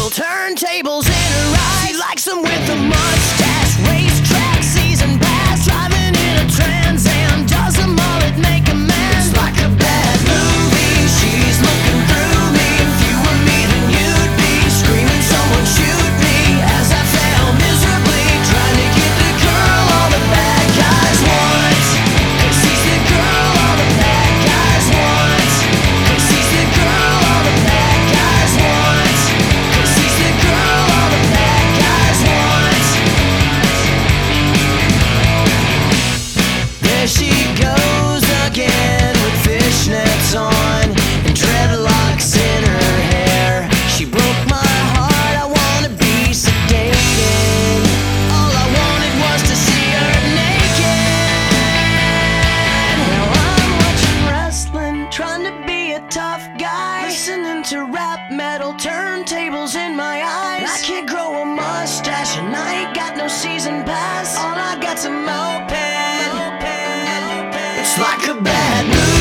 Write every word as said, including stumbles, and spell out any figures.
metal, turntables in her eyes. She likes them with a mustache, racetrack, season pass, driving in a Trans Am. Does a mullet make a man? It's like a bad movie. She's looking through me. If you were me, then you'd be screaming, "Someone shoot me!" As I fail miserably, trying to get the girl all the bad guys want. 'Cause she's the girl all the bad guys want. 'Cause she's the girl all the bad guys want. 'Cause she's the girl all the bad guys want. There she goes again with fishnets on and dreadlocks in her hair. She broke my heart, I wanna be sedated. All I wanted was to see her naked. Now I'm watching wrestling, trying to be a tough guy, listening to rap metal, turntables in my eyes. I can't grow a mustache and I ain't got no season pass. All I got's a moped. It's like a bad movie.